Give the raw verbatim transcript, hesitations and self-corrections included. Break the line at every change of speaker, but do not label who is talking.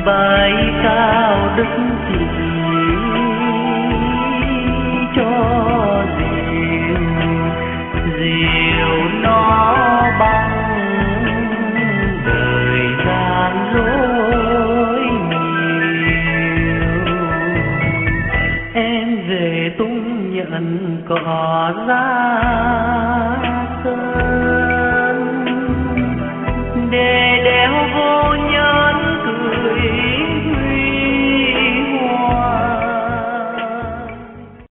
bay cao đức chỉ cho diều diều nó băng đời gian lối nhiều. Em về tung nhận cỏ ra